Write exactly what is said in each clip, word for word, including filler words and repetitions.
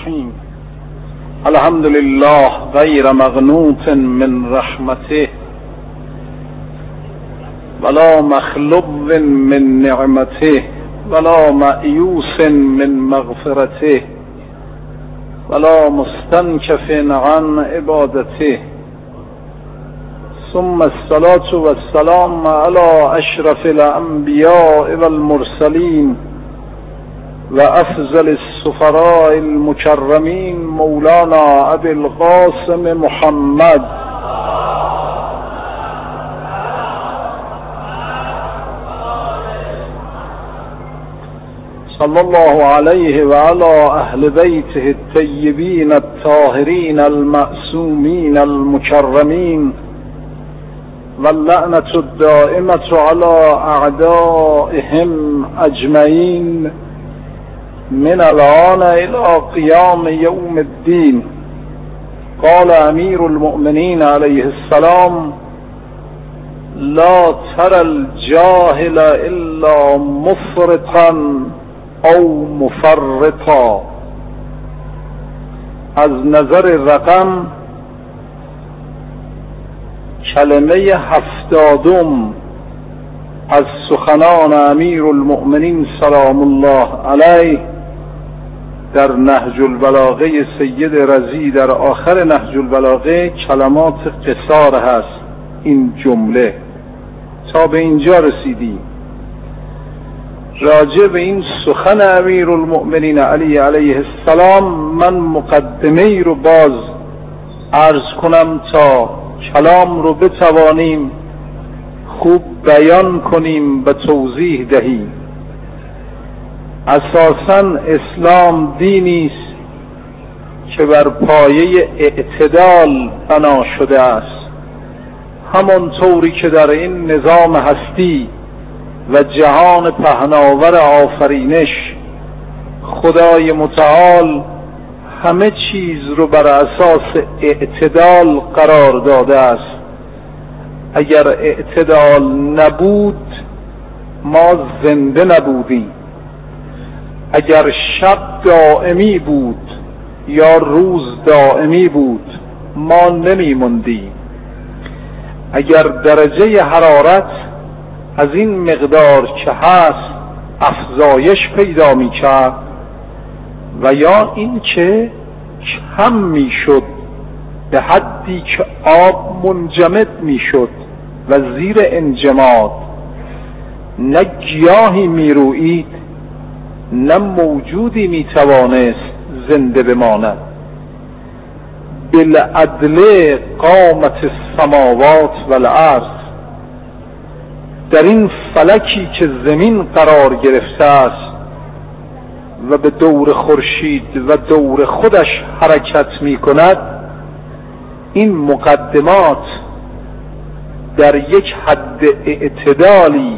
الرحیم. الحمد لله غیر مغنوط من رحمته ولا مخلوب من نعمته ولا مأیوس من مغفرته ولا مستنکف عن عبادته. ثم الصلاة والسلام على اشرف الانبیاء والمرسلین و افضل السفراء المکرمین مولانا ابی القاسم محمد صلی الله علیه و علی اهل بیته الطیبین الطاهرین المعصومین المکرمین واللعنة الدائمة على اعدائهم اجمعین من الآن الى قیام یوم الدین. قال امیر المؤمنین علیه السلام: لا ترى الجاهل الا مفرطا او مفرطا. از نظر رقم کلمه هفتادم از سخنان امیر المؤمنین سلام الله علیه در نهج البلاغه سید رضی در آخر نهج البلاغه کلمات قصار هست. این جمله تا به اینجا رسیدیم. راجع به این سخن امیر المؤمنین علی علیه السلام من مقدمه ای رو باز عرض کنم تا کلام رو بتوانیم خوب بیان کنیم و توضیح دهیم. اساساً اسلام دینی است که بر پایه اعتدال بنا شده است، همانطوری که در این نظام هستی و جهان پهناور آفرینش خدای متعال همه چیز رو بر اساس اعتدال قرار داده است. اگر اعتدال نبود ما زنده نبودیم. اگر شب دائمی بود یا روز دائمی بود ما نمیموندیم. اگر درجه حرارت از این مقدار که هست افزایش پیدا می کرد و یا این که کم می شد به حدی که آب منجمد می شد و زیر انجماد نه گیاهی می روید نه موجودی می توانست زنده بماند. بالعدل قامت السماوات والارض. در این فلکی که زمین قرار گرفته است و به دور خورشید و دور خودش حرکت می کند، این مقدمات در یک حد اعتدالی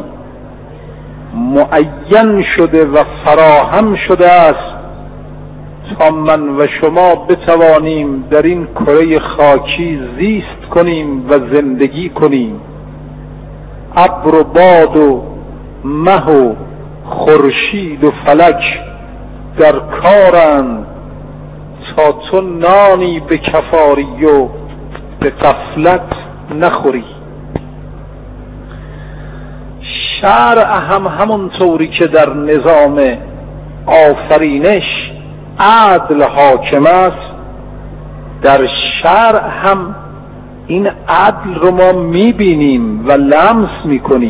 معین شده و فراهم شده است تا من و شما بتوانیم در این کره خاکی زیست کنیم و زندگی کنیم. ابر و باد و مه و خورشید و فلک در کارند تا تو نانی به کفاری و به غفلت نخوری. شرع هم همونطوری که در نظام آفرینش عدل حاکم است، در شرع هم این عدل رو ما میبینیم و لمس میکنیم.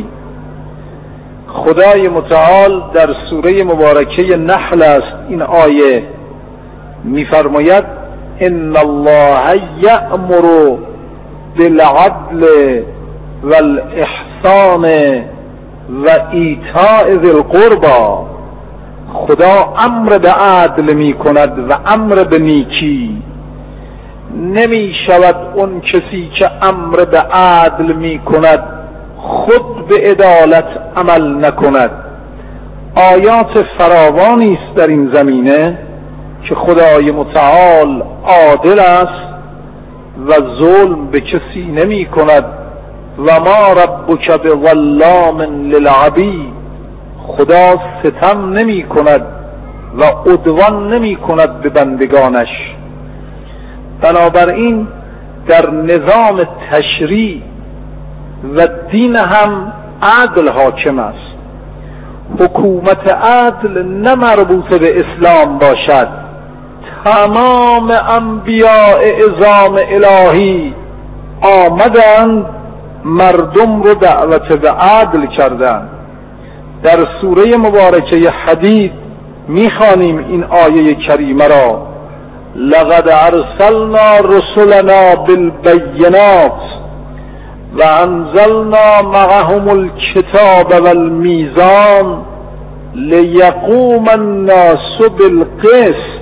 خدای متعال در سوره مبارکه نحل است این آیه میفرماید: ان الله یأمر بالعدل والاحسان و ایتاء ذی القربی. خدا امر به عدل می کند و امر به نیکی. نمی شود اون کسی که امر به عدل می کند خود به عدالت عمل نکند. آیات فراوانی است در این زمینه که خدای متعال عادل است و ظلم به کسی نمی کند. و ما ربک بظلام للعبید. خدا ستم نمی کند و عدوان نمی کند به بندگانش. بنابراین در نظام تشریع و دین هم عدل حاکم است. حکومت عدل نه مربوط به اسلام باشد. تمام انبیاء اعظام الهی آمدند مردم رو دعوت به عدل کردند. در سوره مبارکه حدید میخوانیم این آیه کریمه را: لقد ارسلنا رسلنا بالبینات و انزلنا معهم الکتاب والمیزان لیقوم الناس بالقسط.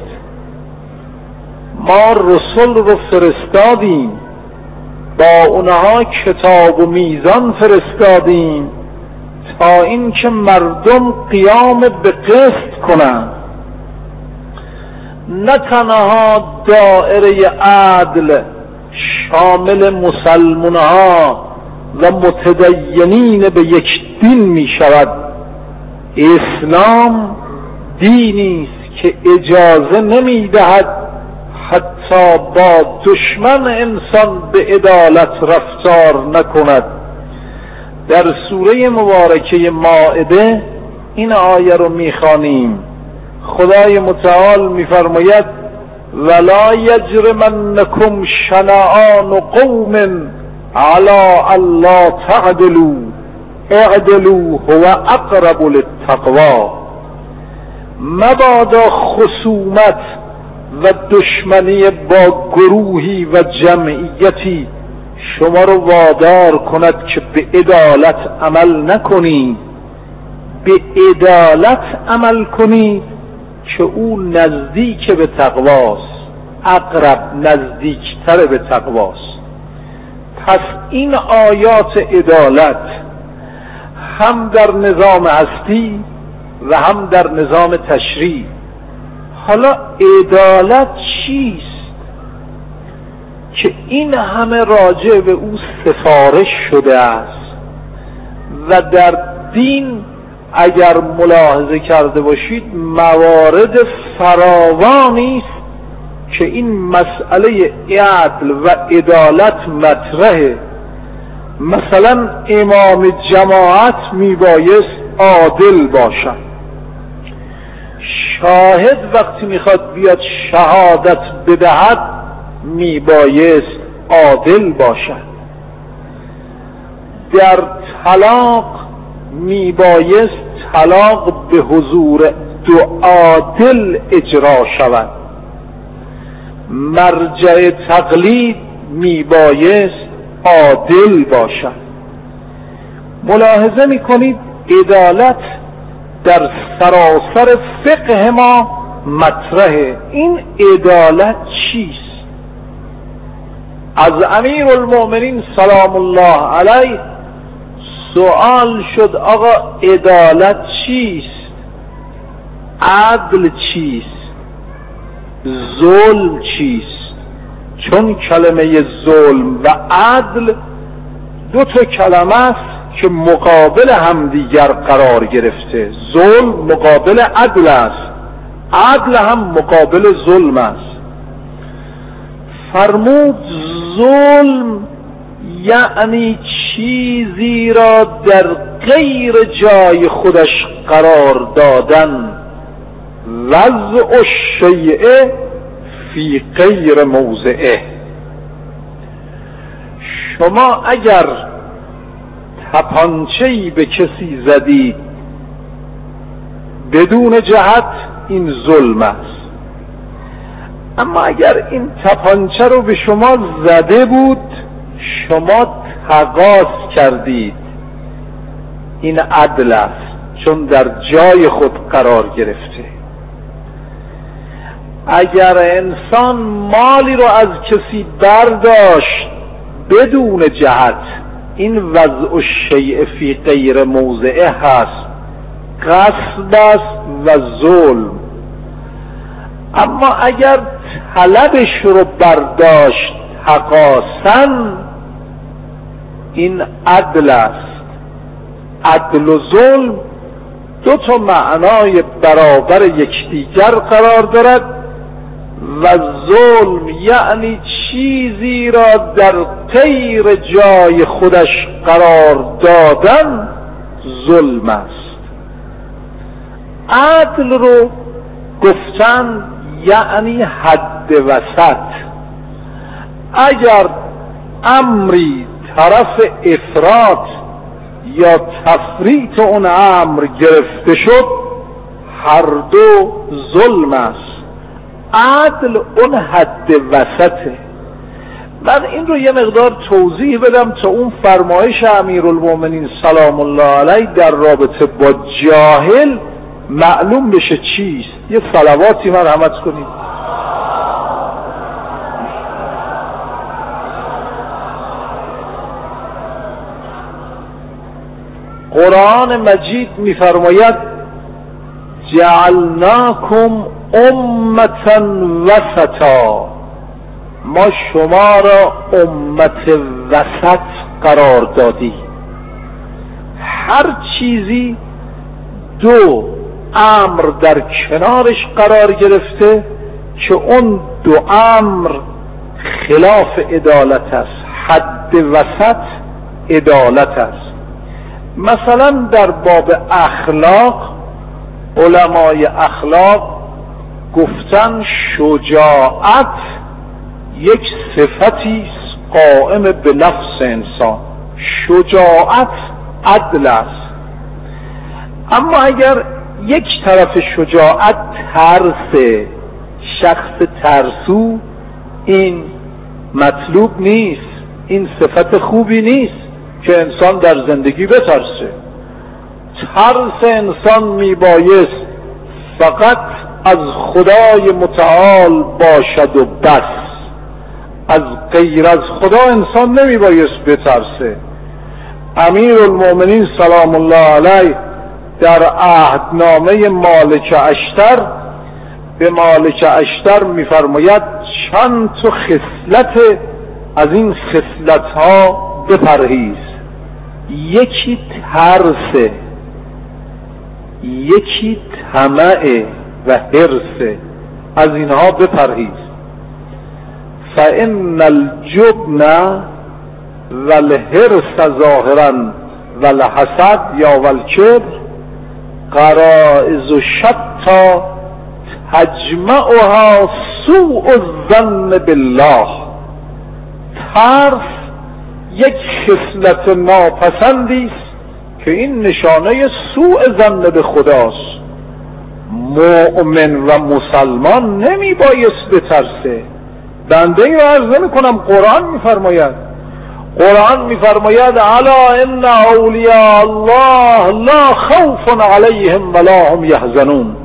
ما رسول رو فرستادیم، با اونها کتاب و میزان فرستادیم تا اینکه مردم قیام به قسط کنند. نه تنها دائره عدل شامل مسلمانها و متدینین به یک دین می شود. اسلام دینی است که اجازه نمی دهد حتی با دشمن انسان به عدالت رفتار نکند. در سوره مبارکه مائده این آیه رو میخوانیم. خدای متعال میفرماید: ولا یجرمنکم شنآن قوم علی الا تعدلوا اعدلوا هو اقرب للتقوی. مبادا خصومت و دشمنی با گروهی و جمعیتی شما رو وادار کند که به عدالت عمل نکنید. به عدالت عمل کنید که او نزدیک به تقواست، اقرب، نزدیکتر به تقواست. پس این آیات عدالت هم در نظام هستی و هم در نظام تشریع. حالا عدالت چیست که این همه راجع به او سفارش شده است و در دین اگر ملاحظه کرده باشید موارد فراوانی است که این مسئله عدل و عدالت مطرحه. مثلا امام جماعت میبایست عادل باشد. شاهد وقتی میخواد بیاد شهادت بدهد میبایست عادل باشد. در طلاق میبایست طلاق به حضور دو عادل اجرا شود. مرجع تقلید میبایست عادل باشد. ملاحظه میکنید عدالت در سراسر فقه ما مطرحه. این عدالت چیست؟ از امیر المؤمنین سلام الله علیه سوال شد: آقا عدالت چیست؟ عدل چیست؟ ظلم چیست؟ چون کلمه ظلم و عدل دو تا کلمه است که مقابل همدیگر قرار گرفته. ظلم مقابل عدل است، عدل هم مقابل ظلم است. فرمود ظلم یعنی چیزی را در غیر جای خودش قرار دادن، وضع الشیء فی غیر موضعه. شما اگر تپانچه‌ای به کسی زدید بدون جهت، این ظلم است. اما اگر این تپانچه رو به شما زده بود شما تقاص کردید، این عدل است، چون در جای خود قرار گرفته. اگر انسان مالی رو از کسی برداشت بدون جهت، این وضع الشیء فی غیر موضعه هست، غصب است و ظلم. اما اگر طلبش رو برداشت تقاصاً، این عدل است. عدل و ظلم دو تا معنای برابر یکدیگر قرار دارد و ظلم یعنی چیزی را در غیر جای خودش قرار دادن ظلم است. عدل رو گفتن یعنی حد وسط. اگر امری طرف افراط یا تفریط اون امر گرفته شد هر دو ظلم است. عدل اون حد وسطه. من این رو یه مقدار توضیح بدم تا اون فرمایش امیرالمومنین سلام الله علیه در رابطه با جاهل معلوم بشه چیست. یه صلواتی مرحمت کنید. قرآن مجید میفرماید جعلناکم امة وسطا، ما شما را امت وسط قرار دادی. هر چیزی دو امر در کنارش قرار گرفته که اون دو امر خلاف عدالت است. حد وسط عدالت است. مثلا در باب اخلاق علمای اخلاق گفتن شجاعت یک صفتی قائم به نفس انسان. شجاعت عدل است. اما اگر یک طرف شجاعت ترس، شخص ترسو، این مطلوب نیست، این صفت خوبی نیست که انسان در زندگی بترسه. ترس انسان میبایست فقط از خدای متعال باشد و بس. از غیر از خدا انسان نمیبایست بترسه. امیرالمومنین سلام الله علیه در عهدنامه مالک اشتر به مالک اشتر میفرماید چند تا خصلت از این خصلت ها بپرهیز. یکی ترسه، یکی طمع و حرصه. از اینها بپرهیز. فإن الجبن والحرص ظاهرا والحسد یا والکبر غرائز شتی تجمعها سوء الظن بالله. ترس یک خصلت ناپسندی است که این نشانه سوء ظن به خداست. مؤمن و مسلمان نمی بایست بترسه. بنده ای را عرض نمی کنم، قرآن می فرماید قرآن می فرماید الا ان اولیاء الله لا خوف علیهم ولا هم یحزنون.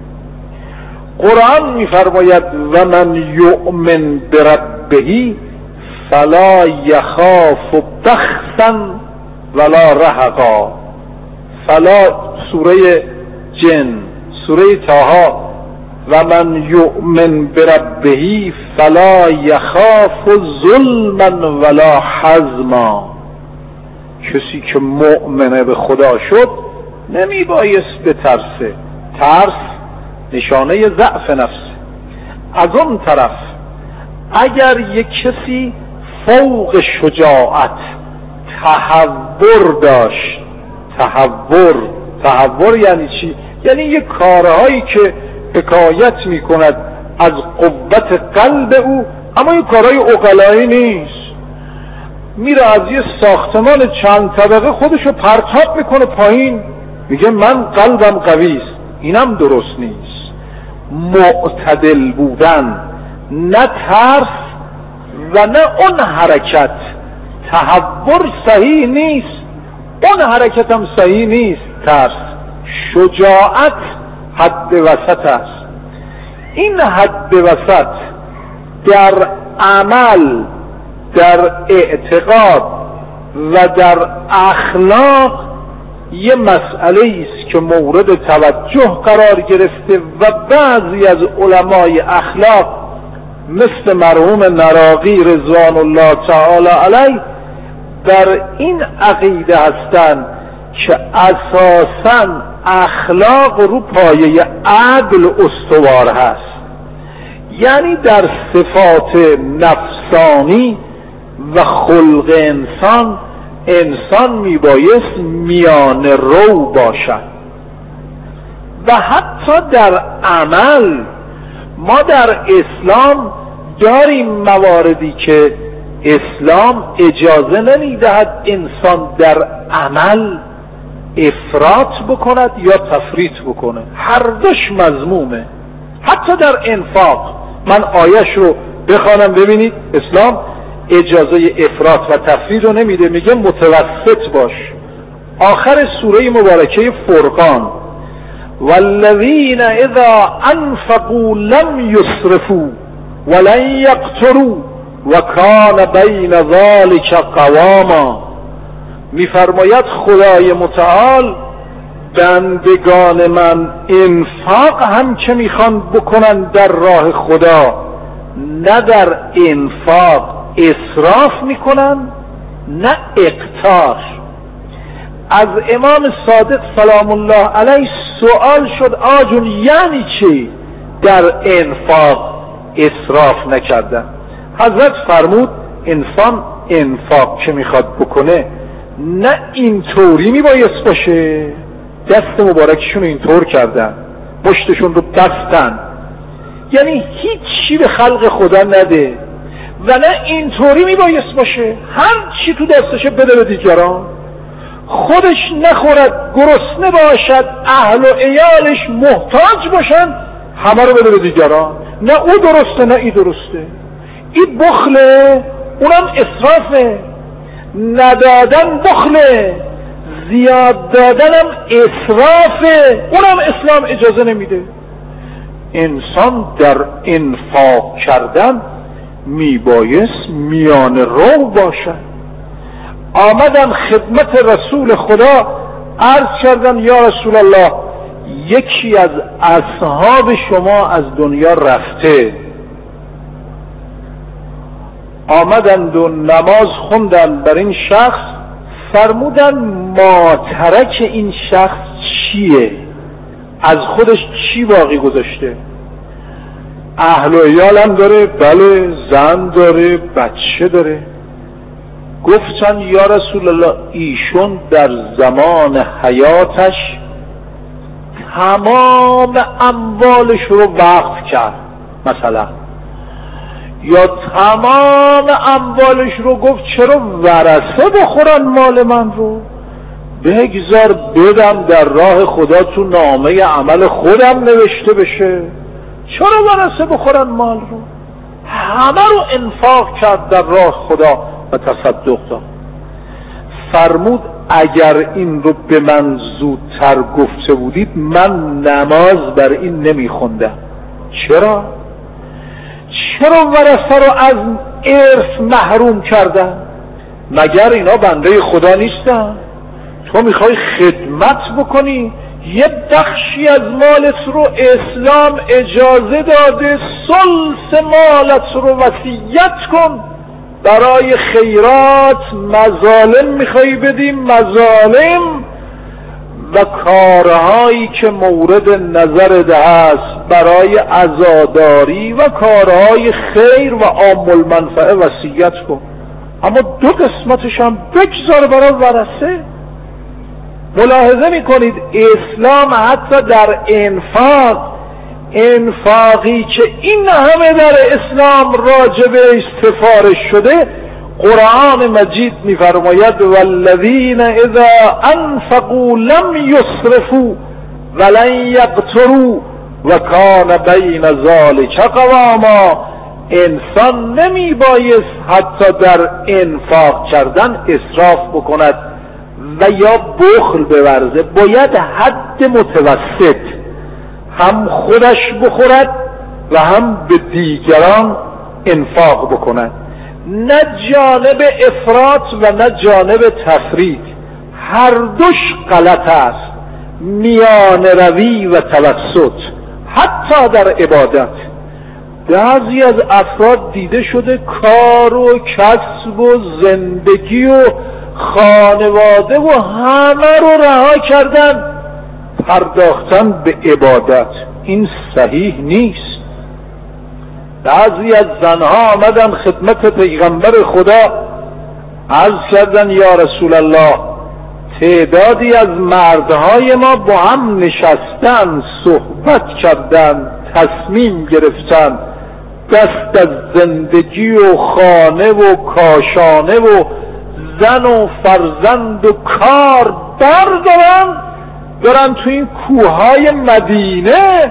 قرآن می فرماید و من یؤمن بربه فلا یخاف بخسا ولا رهقا. فلا سوره جن، سوره طه. و من یؤمن بربه فلا یخاف ظلما ولا حزما. کسی که مؤمنه به خدا شد نمی بایست بترسه. ترس نشانه ضعف نفسه. از اون طرف اگر یک کسی فوق شجاعت تهور داشت، تهور تهور یعنی چی؟ یعنی یک کارهایی که حکایت می کند از قوت قلب او، اما این کارهای عقلایی نیست. میره از یه ساختمان چند طبقه خودشو پرتاب میکنه پایین، میگه من قلبم قوی است. اینم درست نیست. معتدل بودن، نه ترس و نه اون حرکت. تهور صحیح نیست، اون حرکت هم صحیح نیست. ترس. شجاعت حد وسط است. این حد وسط در عمل، در اعتقاد و در اخلاق یه مسئله است که مورد توجه قرار گرفته و بعضی از علمای اخلاق مثل مرحوم نراقی رضوان الله تعالی علیه در این عقیده هستند که اساساً اخلاق رو پایه عدل استوار هست، یعنی در صفات نفسانی و خلق انسان، انسان میبایست میان رو باشد. و حتی در عمل ما در اسلام داریم مواردی که اسلام اجازه نمیدهد انسان در عمل افراط بکند یا تفریط بکنه، هر دوش مذمومه. حتی در انفاق، من آیش رو بخوانم ببینید، اسلام اجازه افراط و تفریط رو نمیده، میگه متوسط باش. آخر سوره مبارکه فرقان، والذین اذا انفقوا لم یسرفوا ولن یقتروا و کان بین ذلک قواما، میفرماید خدای متعال بندگان من انفاق هم که میخوان بکنن در راه خدا، نه در انفاق اسراف میکنن نه اقتار. از امام صادق سلام الله علیه سوال شد آجون یعنی چی در انفاق اسراف نکردن؟ حضرت فرمود انسان انفاق که میخواد بکنه نه اینطوری میبایست باشه، دست مبارکشون رو اینطور کردن، مشتشون رو بستن، یعنی هیچی به خلق خدا نده، و نه اینطوری میبایست باشه هر چی تو دستشه بده به دیگران، خودش نخورد، گرسنه باشد، اهل و عیالش محتاج باشن، همه رو بده به دیگران. نه او درسته نه ای درسته، این بخله، اونم اسرافه. ندادن بخله، زیاد دادنم اسرافه، اونم اسلام اجازه نمیده. انسان در انفاق کردن میبایست میان رو باشد. آمدن خدمت رسول خدا عرض کردن یا رسول الله یکی از اصحاب شما از دنیا رفته. آمدند و نماز خوندن بر این شخص، فرمودن ماترک این شخص چیه؟ از خودش چی باقی گذاشته؟ اهل و عیالم داره؟ بله. زن داره، بچه داره. گفتن یا رسول الله ایشون در زمان حیاتش تمام اموالش رو وقف کرد مثلا، یا تمام اموالش رو گفت چرا ورثه بخورن مال من رو، بگذار بدم در راه خدا تو نامه عمل خودم نوشته بشه، چرا ورثه بخورن مال رو؟ همه رو انفاق کرد در راه خدا و تصدق داد. فرمود اگر این رو به من زودتر گفته بودید من نماز بر این نمیخوندم. چرا؟ چرا ورثه رو از ارث محروم کردن؟ مگر اینا بنده خدا نیستن؟ تو میخوای خدمت بکنی، یه بخشی از مالت رو اسلام اجازه داده ثلث مالت رو وصیت کن برای خیرات. مظالم میخوای بدی، مظالم و کارهایی که مورد نظرت هست برای عزاداری و کارهای خیر و عام المنفعه وصیت کن، اما دو قسمتش هم بگذار برای ورثه. ملاحظه میکنید اسلام حتی در انفاق، انفاقی که این همه در اسلام راجبه سفارش شده، قرآن مجید میفرماید والذین اذا انفقوا لم یسرفوا ولن یقتروا و کان بین ذلک قواما. انسان نمیبایست حتی در انفاق کردن اسراف بکند و یا بخل بورزه، باید حد متوسط، هم خودش بخورد و هم به دیگران انفاق بکند، نه جانب افراط و نه جانب تفریط، هر دوش غلط است. میان روی و توسط حتی در عبادت. بعضی از افراد دیده شده کار و کسب و زندگی و خانواده و همه رو رها کردن، پرداختن به عبادت این صحیح نیست. بعضی از زنها آمدن خدمت پیغمبر خدا، عرض کردن یا رسول الله تعدادی از مردهای ما با هم نشستن، صحبت کردن، تصمیم گرفتن دست از زندگی و خانه و کاشانه و زن و فرزند و کار بردارن، دارن تو این کوههای مدینه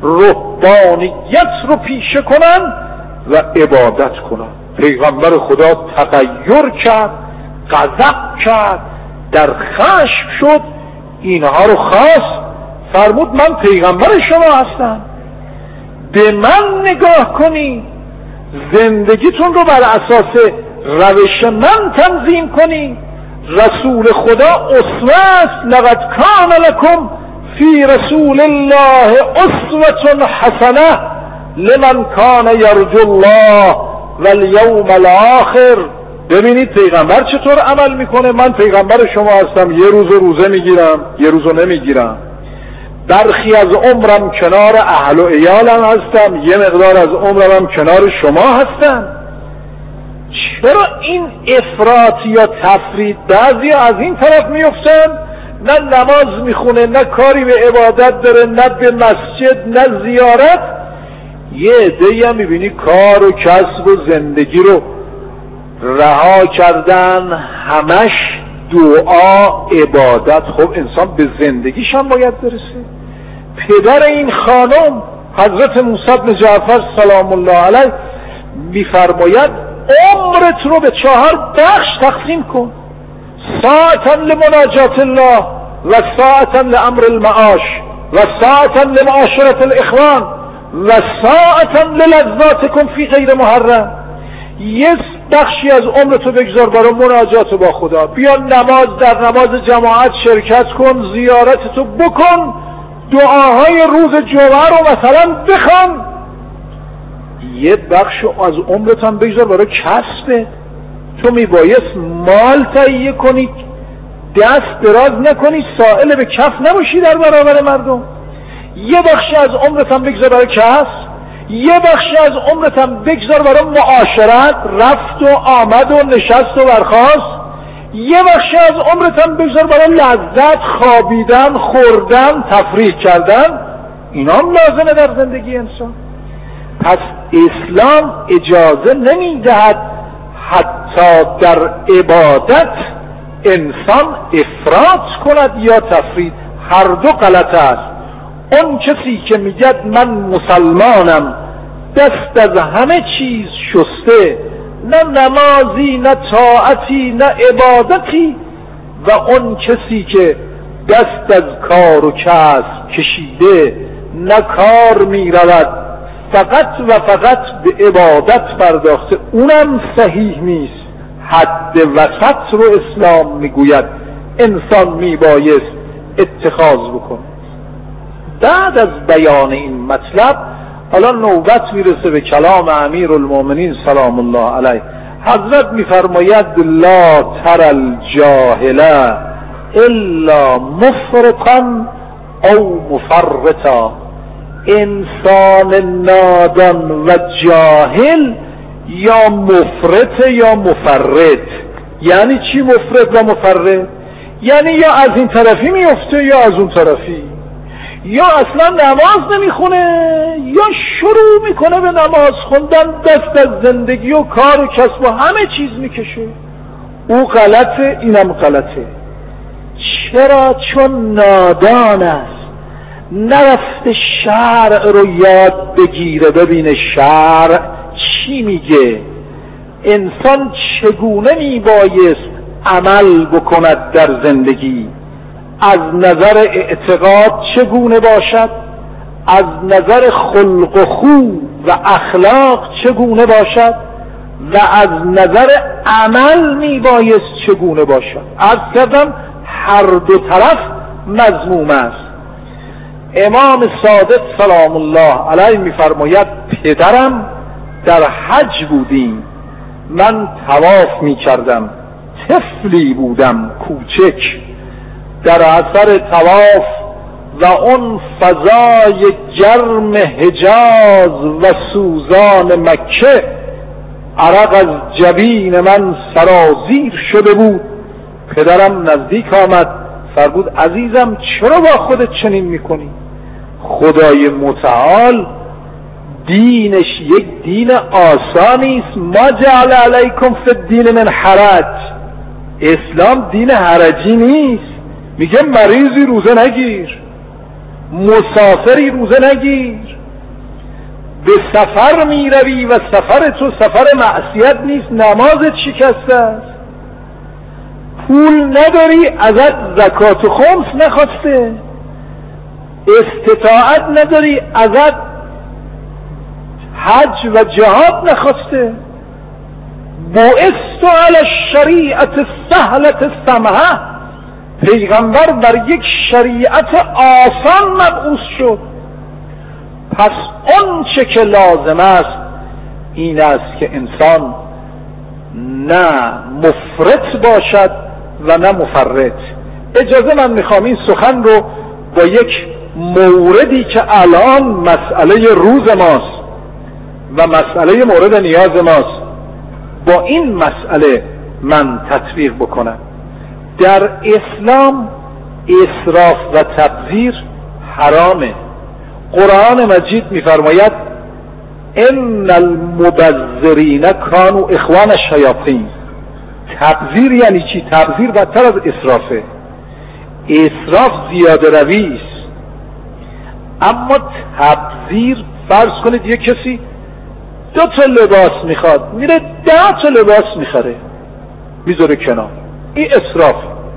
رهبانیت رو پیشه کنن و عبادت کنن. پیغمبر خدا تغییر کرد، غضب کرد، در خشم شد، اینها رو خواست، فرمود من پیغمبر شما هستم، به من نگاه کنی، زندگیتون رو بر اساس روش من تنظیم کنی. رسول خدا اسوه است، لقد کان لکم فی رسول الله اسوة حسنه لمن کان یرجو الله والیوم الاخر. ببینید پیغمبر چطور عمل میکنه. من پیغمبر شما هستم، یه روز روزه میگیرم، یه روزو نمیگیرم، برخی از عمرم کنار اهل و عیالم هستم، یه مقدار از عمرم کنار شما هستم. چرا این افراط یا تفرید؟ بعضی از این طرف میفتن، نه نماز میخونه، نه کاری به عبادت داره، نه به مسجد، نه زیارت. یه عده‌ای هم میبینی کار و کسب و زندگی رو رها کردن، همش دعا عبادت. خب انسان به زندگیش هم باید برسه. پدر این خانم حضرت موسی بن جعفر سلام الله علیه میفرماید عمرت رو به چهار بخش تقسیم کن، ساعتا لمناجات الله و ساعتا لامر المعاش و ساعتا لمعاشرة الاخوان و ساعتا للذاتکم فی غیر محرم. یه بخشی از عمرتو بگذار برای مناجات با خدا، بیا نماز در نماز جماعت شرکت کن، زیارتتو بکن، دعاهای روز جمعه رو مثلا بخوان. یه بخش از عمرت هم بگذار برای کسبه. تو میبایست مال تهیه کنی، دست دراز نکنی، سائل به کف نباشی در برابر مردم. یه بخشی از عمرت هم بگذار برای کسب، یه بخشی از عمرت هم بگذار برای معاشرت، رفت و آمد و نشست و برخاست. یه بخشی از عمرت هم بگذار برای لذت، خوابیدن، خوردن، تفریح کردن. اینا هم لازمه در زندگی انسان. پس اسلام اجازه نمیدهد حتی در عبادت انسان افراط کند یا تفرید. هر دو غلط است. اون کسی که میگد من مسلمانم، دست از همه چیز شسته، نه نمازی، نه طاعتی، نه عبادتی، و اون کسی که دست از کار و کسب کشیده، نه کار میرود، فقط و فقط به عبادت پرداخته، اونم صحیح نیست. حد وسط رو اسلام میگوید انسان میبایست اتخاذ بکنه. بعد از بیان این مطلب حالا نوبت میرسه به کلام امیر المؤمنین سلام الله علیه. حضرت میفرماید لا تر الجاهل الا مفرطا او مفرطا. انسان نادان و جاهل یا مفرط یا مفرط. یعنی چی مفرط و مفرط؟ یعنی یا از این طرفی میفته یا از اون طرفی، یا اصلا نماز نمیخونه یا شروع میکنه به نماز خوندن، دست از زندگی و کار و کسب و همه چیز میکشه. او غلطه، اینم غلطه. چرا؟ چون نادان است، نرفته شرع رو یاد بگیره، ببینه شرع چی میگه، انسان چگونه میبایست عمل بکند در زندگی، از نظر اعتقاد چگونه باشد، از نظر خلق و خو و اخلاق چگونه باشد، و از نظر عمل میبایست چگونه باشد. عرض کردم هر دو طرف مذموم است. امام صادق سلام الله علیه میفرماید پدرم در حج بودیم، من طواف میکردم، طفلی بودم کوچک، در اثر طواف و اون فضای گرم حجاز و سوزان مکه عرق از جبین من سرازیر شده بود. پدرم نزدیک آمد فرمود عزیزم چرا با خودت چنین میکنی؟ خدای متعال دینش یک دین آسانی است. ما جعل علیکم فی الدین من حرج. اسلام دین حرجی نیست. میگه مریضی روزه نگیر، مسافری روزه نگیر، به سفر میروی و سفر تو سفر معصیت نیست، نمازت شکسته است، پول نداری ازت زکات و خمس نخواسته، استطاعت نداری ازت حج و جهاد نخواسته. بعثت علی الشریعت السهلة السمحة. پیغمبر در یک شریعت آسان مبعوث شد. پس اون چه که لازم است این است که انسان نه مفرط باشد و نه مفرط. اجازه من میخوام این سخن رو با یک موردی که الان مسئله روز ماست و مسئله مورد نیاز ماست با این مسئله من تطبیق بکنم. در اسلام اسراف و تبذیر حرامه. قرآن مجید میفرماید ان المبذرین کانوا اخوان الشیاطین. تبذیر یعنی چی؟ تبذیر بدتر از اسرافه. اسراف زیاده روی است، اما تبذیر فرض کنید یک کسی دو تا لباس میخواد میره ده تا لباس میخره میذاره کنار، این اسراف.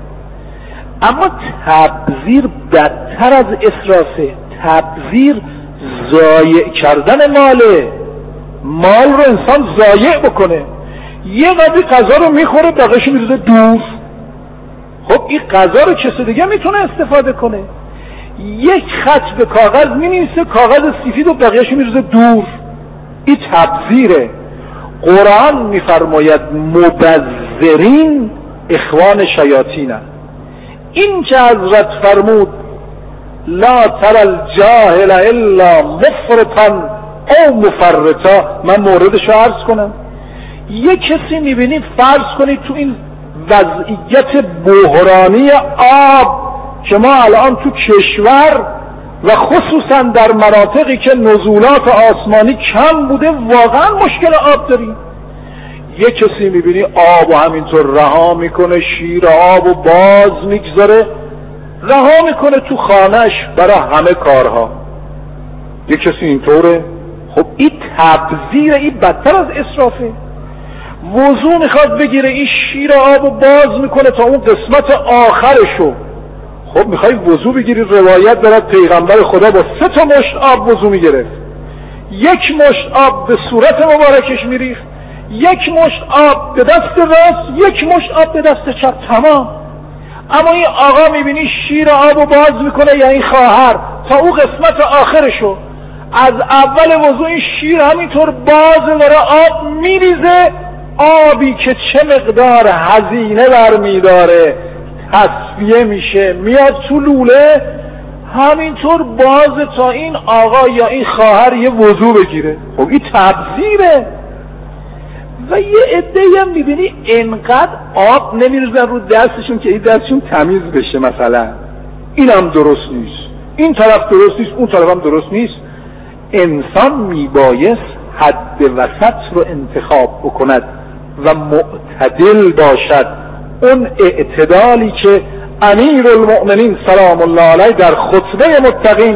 اما تبذیر بدتر از اسرافه. تبذیر ضایع کردن ماله. مال رو انسان ضایع بکنه. یه قدری غذا رو میخوره بقیه‌شو میذاره دور. خب این غذا رو کسی دیگه میتونه استفاده کنه. یک خط به کاغذ مینویسه، کاغذ سفید و بقیه‌شو میذاره دور. این تبذیره. قرآن میفرماید مبذرین اخوان شیاطینن. این که حضرت فرمود لا تر الجاهل الا مفرطا او مفرطا، من موردش رو عرض کنم. یک کسی میبینی فرض کنید تو این وضعیت بحرانی آب که ما الان تو کشور و خصوصا در مناطقی که نزولات آسمانی کم بوده واقعا مشکل آب داریم. یک کسی میبینی آب و همینطور رها میکنه، شیر آب و باز میگذاره، رها میکنه تو خانهش برای همه کارها. یک کسی اینطوره. خب این تبذیره، این بدتر از اسرافه. وضو میخواد بگیره، این شیر آب و باز میکنه تا اون قسمت آخرشو. خب میخوای وضو بگیری، روایت دارد پیغمبر خدا با سه تا مشت آب وضو میگرفت. یک مشت آب به صورت مبارکش میریخت، یک مشت آب به دست راست، یک مشت آب به دست چپ، تمام. اما این آقا میبینی شیر آب باز میکنه، یعنی خواهر تا اون قسمت آخرشو. از اول وضو این شیر همینطور باز داره آب میریزه، آبی که چه مقدار هزینه برمیداره تصفیه میشه میاد تو لوله، همینطور باز تا این آقا یا این خواهر یه وضو بگیره. خب این تبذیره. و یه عده‌ای هم میبینی انقدر آب نمیریزن رو دستشون که این دستشون تمیز بشه. مثلا این هم درست نیست، این طرف درست نیست، اون طرف هم درست نیست. انسان میبایست حد وسط رو انتخاب بکند و معتدل باشد. اون اعتدالی که امیر المؤمنین سلام الله علیه در خطبه متقین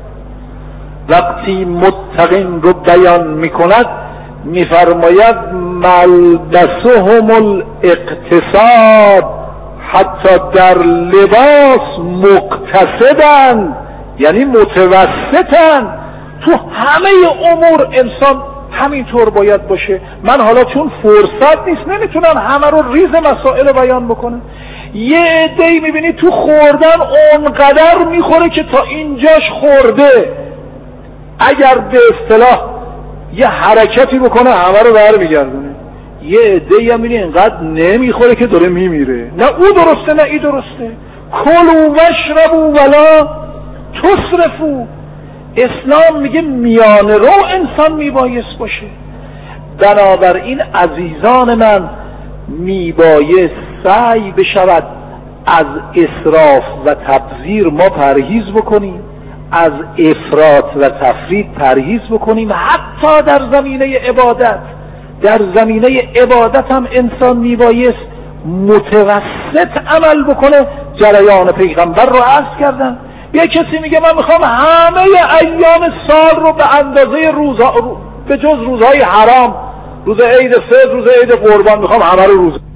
وقتی متقین رو بیان میکند میفرماید ملبسهم الاقتصاد، حتی در لباس مقتصدن، یعنی متوسطن. تو همه امور انسان همینطور باید باشه. من حالا چون فرصت نیست نمیتونم همه رو ریز مسائل رو بیان بکنم. یه عده‌ای میبینی تو خوردن اونقدر میخوره که تا اینجاش خورده، اگر به اصطلاح یه حرکتی بکنه همه رو برمیگردونه. یه عده‌ای هم میبینی اینقدر نمیخوره که داره میمیره. نه او درسته نه ای درسته. کلوا واشربوا ولا تصرفو. اسلام میگه میانه رو انسان میبایست باشه. بنابراین عزیزان من میبایست سعی بشود از اسراف و تبذیر ما پرهیز بکنیم، از افراط و تفرید پرهیز بکنیم. حتی در زمینه عبادت، در زمینه عبادت هم انسان میبایست متوسط عمل بکنه. جریان پیغمبر رو عرض کردم. یه کسی میگه من میخوام همه ایام سال رو به اندازه روزها رو به جز روزهای حرام، روز عید فطر، روز عید قربان، میخوام همه رو روز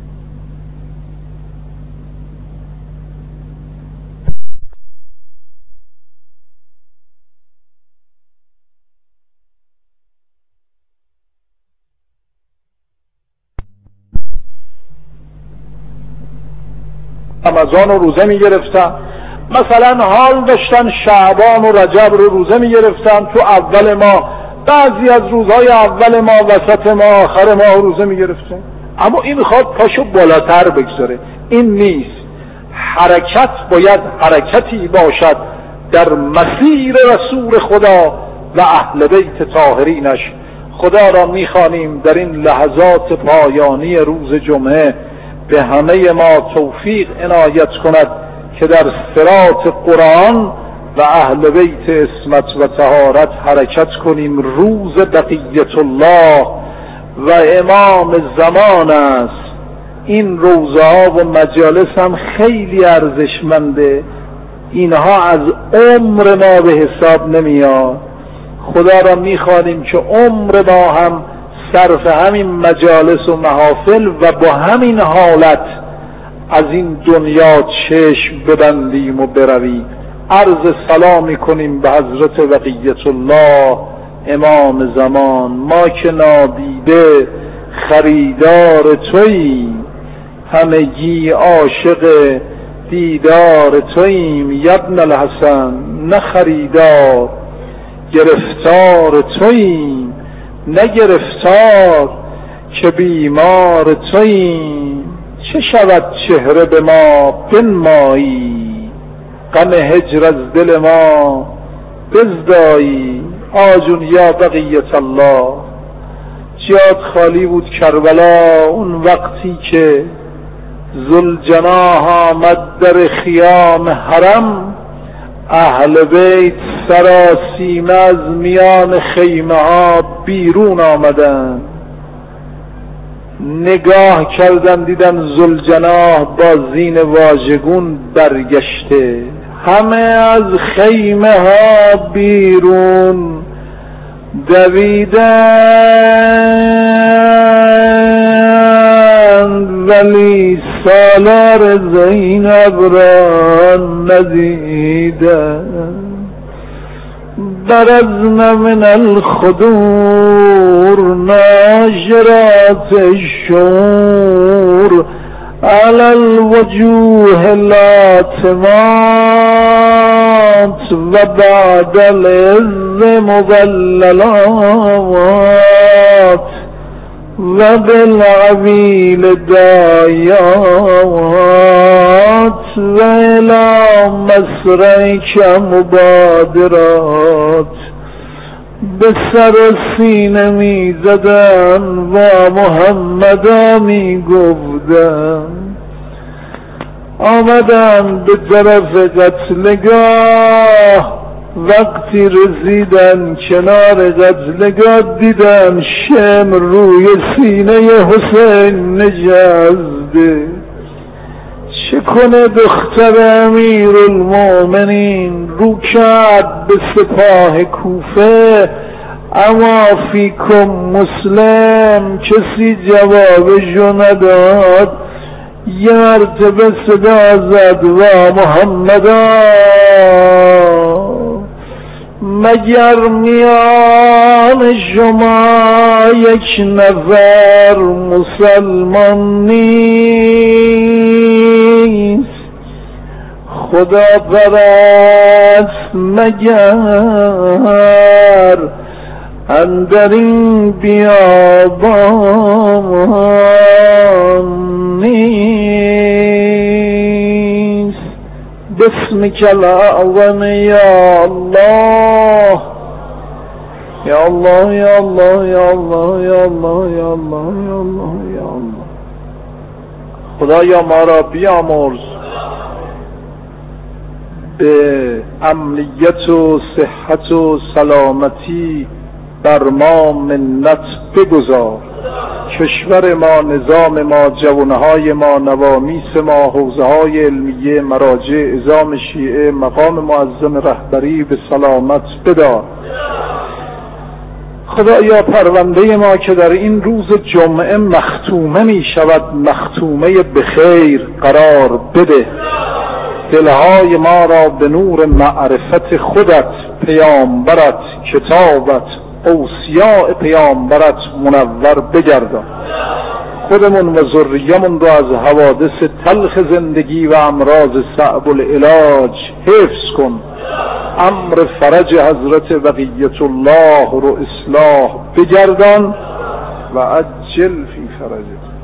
رمضان رو روزه میگرفتن. مثلا حال داشتن شعبان و رجب رو روزه میگرفتن، تو اول ماه، بعضی از روزهای اول ماه، وسط ماه، آخر ماه روزه میگرفتن. اما این میخواد پاشو بالاتر بگذاره. این نیست. حرکت باید حرکتی باشد در مسیر رسول خدا و اهل بیت طاهرینش. خدا را میخوانیم در این لحظات پایانی روز جمعه به همه ما توفیق عنایت کند که در صراط قرآن و اهل بیت عصمت و طهارت حرکت کنیم. روز بقیت الله و امام زمان است. این روزه ها و مجالس هم خیلی ارزشمنده. اینها از عمر ما به حساب نمیاد. خدا را میخوانیم که عمر ما هم صرف همین مجالس و محافل و با همین حالت از این دنیا چشم ببندیم و برویم. عرض سلام میکنیم به حضرت بقیت الله امام زمان. ما که نادیده خریدار توییم، همگی عاشق دیدار توییم. یبن الحسن نه خریدار، گرفتار توییم نه گرفتار، که بیمار توییم. چه شود چهره به ما بنمایی، غم هجر از دل ما بزدایی. آجون یا بقیت الله. جاد خالی بود کربلا اون وقتی که ذوالجناح آمد در خیام حرم. اهل بیت سراسیمه از میان خیمه ها بیرون آمدن، نگاه کردن دیدن ذوالجناح با زین واژگون برگشته. همه از خیمه ها بیرون دویدند، ولی سالار زینب را ندیدند. برزن من الخدور ناشرات الشور، على الوجوه لاتمات، و بعد العز مظللات، و بالعویل دایات، و الى مسرک مبادرات. به سر سینه می زدن و محمدا می گفتن. آمدن به طرف قتلگاه، وقتی رسیدن کنار قتلگاه دیدن شمر روی سینه حسین نشسته. چه کنه دختر امیر المؤمنین؟ رو کرد به سپاه کوفه، اما فیکم مسلم. کسی جوابشو نداد. یه مرتبه صدا زد و محمدا، مگر میان شما یک نفر مسلمان نیست؟ خدا پرست مگر اندر این بیابان نیست؟ باسمك الأعظم يا الله يا الله يا الله يا الله يا الله يا الله يا الله يا الله. خدایا ما را بیامرز به امنیت و صحت و سلامتی بر ما منت بگذار. کشور ما، نظام ما، جوانهای ما، نوامیس ما، حوزه‌های علمیه، مراجع، نظام شیعه، مقام معظم رهبری به سلامت بدار. خدایا پرونده ما که در این روز جمعه مختومه می شود، مختومه به خیر قرار بده. دلهای ما را به نور معرفت خودت، پیامبرت، کتابت، اوصیاء پیامبرت منور بگردان. خودمون و ذریه‌مون را از حوادث تلخ زندگی و امراض صعب العلاج حفظ کن. امر فرج حضرت بقیت الله رو اصلاح بگردان و عجل فی فرجت.